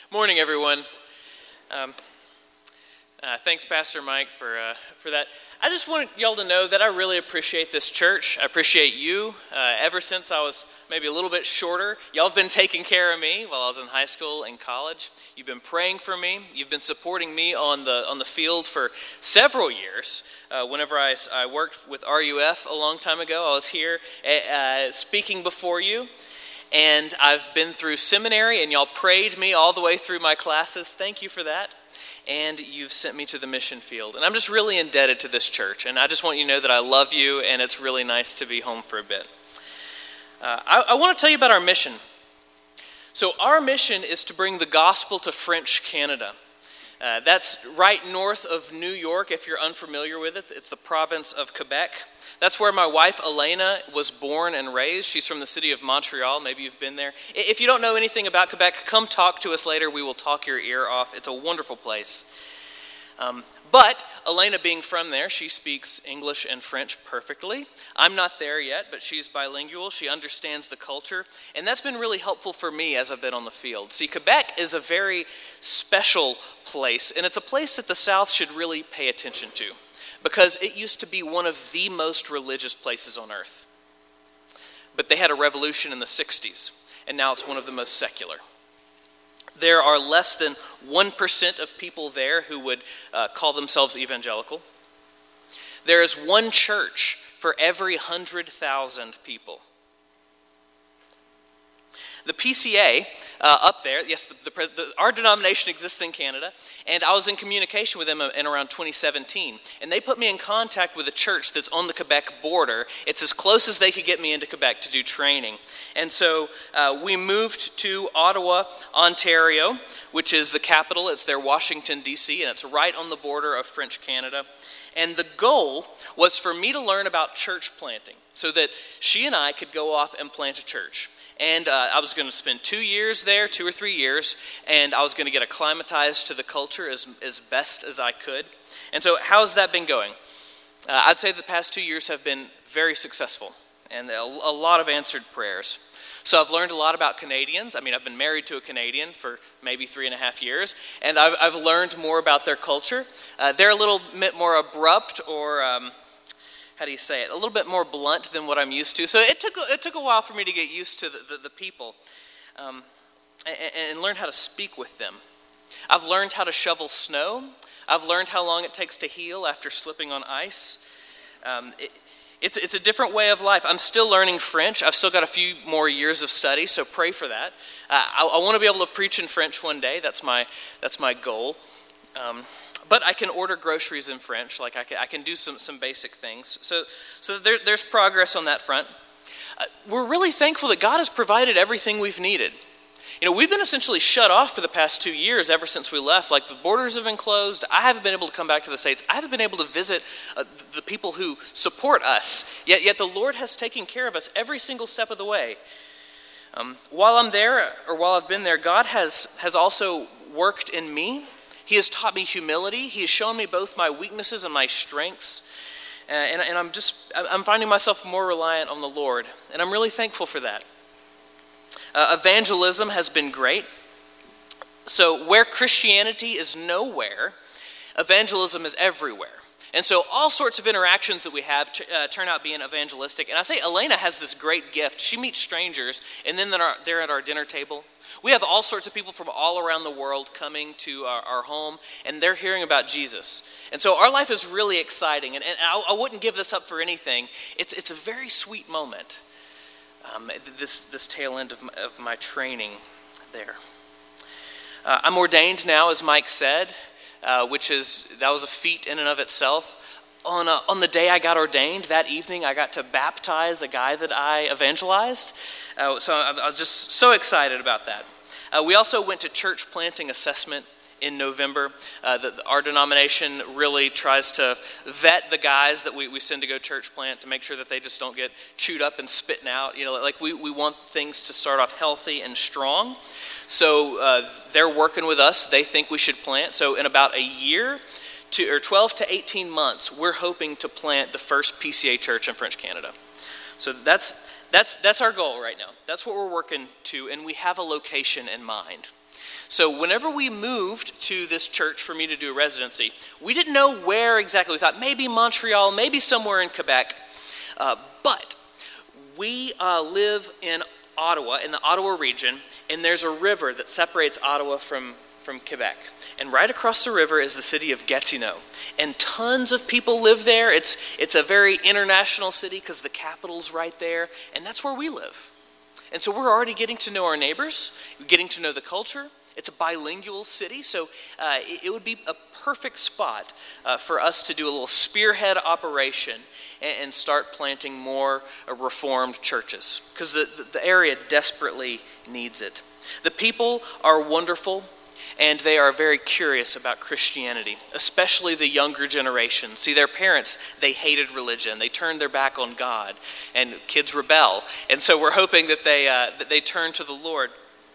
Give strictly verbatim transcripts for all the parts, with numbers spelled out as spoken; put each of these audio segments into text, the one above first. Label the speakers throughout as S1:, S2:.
S1: Morning, everyone. Um, uh, thanks, Pastor Mike, for uh, for that. I just want y'all to know that I really appreciate this church. I appreciate you. Uh, ever since I was maybe a little bit shorter, y'all have been taking care of me while I was in high school and college. You've been praying for me. You've been supporting me on the on the field for several years. Uh, whenever I, I worked with R U F a long time ago, I was here uh, speaking before you. And I've been through seminary, and y'all prayed me all the way through my classes. Thank you for that. And you've sent me to the mission field. And I'm just really indebted to this church. And I just want you to know that I love you, and it's really nice to be home for a bit. Uh, I, I want to tell you about our mission. So our mission is to bring the gospel to French Canada. Uh, that's right north of New York, if you're unfamiliar with it. It's the province of Quebec. That's where my wife, Elena, was born and raised. She's from the city of Montreal. Maybe you've been there. If you don't know anything about Quebec, come talk to us later. We will talk your ear off. It's a wonderful place. Um, but Elena being from there, she speaks English and French perfectly. I'm not there yet, but she's bilingual. She understands the culture. And that's been really helpful for me as I've been on the field. See, Quebec is a very special place, and it's a place that the South should really pay attention to, because it used to be one of the most religious places on earth. But they had a revolution in the sixties, and now it's one of the most secular. There are less than one percent of people there who would uh, call themselves evangelical. There is one church for every one hundred thousand people. The P C A uh, up there, yes, the, the, the, our denomination exists in Canada, and I was in communication with them in around twenty seventeen, and they put me in contact with a church that's on the Quebec border. It's as close as they could get me into Quebec to do training. And so uh, we moved to Ottawa, Ontario, which is the capital. It's their Washington, D C, and it's right on the border of French Canada. And the goal was for me to learn about church planting so that she and I could go off and plant a church. And uh, I was going to spend two years there, two or three years, and I was going to get acclimatized to the culture as, as best as I could. And so how's that been going? Uh, I'd say the past two years have been very successful, and a, a lot of answered prayers. So I've learned a lot about Canadians. I mean, I've been married to a Canadian for maybe three and a half years, and I've, I've learned more about their culture. Uh, they're a little bit more abrupt, or um, how do you say it? A little bit more blunt than what I'm used to. So it took it took a while for me to get used to the, the, the people um, and, and learn how to speak with them. I've learned how to shovel snow. I've learned how long it takes to heal after slipping on ice. Um, it, It's it's a different way of life. I'm still learning French. I've still got a few more years of study, so pray for that. Uh, I, I want to be able to preach in French one day. That's my that's my goal. Um, but I can order groceries in French. Like I can I can do some some basic things. So so there, there's progress on that front. Uh, we're really thankful that God has provided everything we've needed. You know, we've been essentially shut off for the past two years ever since we left. Like, the borders have been closed. I haven't been able to come back to the States. I haven't been able to visit uh, the people who support us. Yet, yet the Lord has taken care of us every single step of the way. Um, while I'm there, or while I've been there, God has, has also worked in me. He has taught me humility. He has shown me both my weaknesses and my strengths. Uh, and, and I'm just, I'm finding myself more reliant on the Lord. And I'm really thankful for that. Uh, evangelism has been great. So where Christianity is nowhere, evangelism is everywhere. And so all sorts of interactions that we have t- uh, turn out being evangelistic. And I say Elena has this great gift. She meets strangers, and then they're, they're at our dinner table. We have all sorts of people from all around the world coming to our, our home, and they're hearing about Jesus. And so our life is really exciting, and, and I, I wouldn't give this up for anything. It's, it's a very sweet moment. Um, this this tail end of my, of my training there. Uh, I'm ordained now, as Mike said, uh, which is, that was a feat in and of itself. On a, on the day I got ordained, that evening, I got to baptize a guy that I evangelized. Uh, so I, I was just so excited about that. Uh, we also went to church planting assessment in November. Uh, the, the, our denomination really tries to vet the guys that we, we send to go church plant to make sure that they just don't get chewed up and spitting out. You know, like we, we want things to start off healthy and strong. So uh, they're working with us. They think we should plant. So in about a year to, or twelve to eighteen months, we're hoping to plant the first P C A church in French Canada. So that's that's that's our goal right now. That's what we're working to, and we have a location in mind. So whenever we moved to this church for me to do a residency, we didn't know where exactly. We thought maybe Montreal, maybe somewhere in Quebec. Uh, but we uh, live in Ottawa, in the Ottawa region, and there's a river that separates Ottawa from, from Quebec. And right across the river is the city of Gatineau. And tons of people live there. It's, it's a very international city because the capital's right there. And that's where we live. And so we're already getting to know our neighbors, getting to know the culture. It's a bilingual city, so uh, it, it would be a perfect spot uh, for us to do a little spearhead operation and, and start planting more uh, Reformed churches, because the, the area desperately needs it. The people are wonderful, and they are very curious about Christianity, especially the younger generation. See, their parents, they hated religion. They turned their back on God, and kids rebel. And so we're hoping that they, uh, that they turn to the Lord.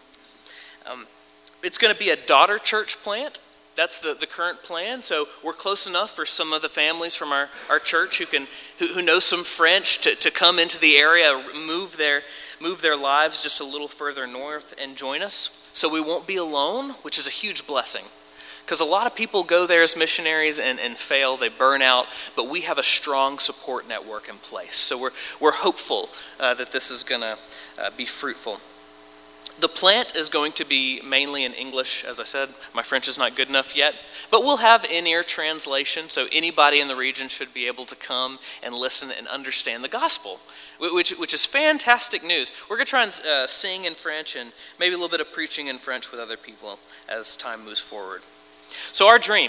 S1: Um, It's going to be a daughter church plant. That's the, the current plan. So we're close enough for some of the families from our, our church who can who, who know some French to, to come into the area, move their move their lives just a little further north and join us. So we won't be alone, which is a huge blessing. Because a lot of people go there as missionaries and, and fail, they burn out, but we have a strong support network in place. So we're we're hopeful uh, that this is going to uh, be fruitful. The plant is going to be mainly in English. As I said, my French is not good enough yet, but we'll have in-ear translation, so anybody in the region should be able to come and listen and understand the gospel, which, which is fantastic news. We're going to try and uh, sing in French and maybe a little bit of preaching in French with other people as time moves forward. So our dream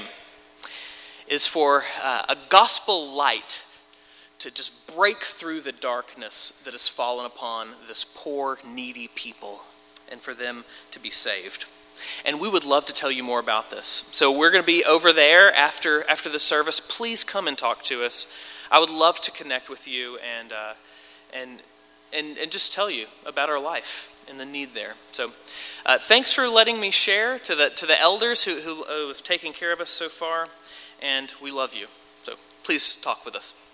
S1: is for uh, a gospel light to just break through the darkness that has fallen upon this poor, needy people, and for them to be saved. And we would love to tell you more about this. So we're going to be over there after after the service. Please come and talk to us. I would love to connect with you and uh, and and and just tell you about our life and the need there. So uh, thanks for letting me share to the to the elders who who have taken care of us so far, and we love you. So please talk with us.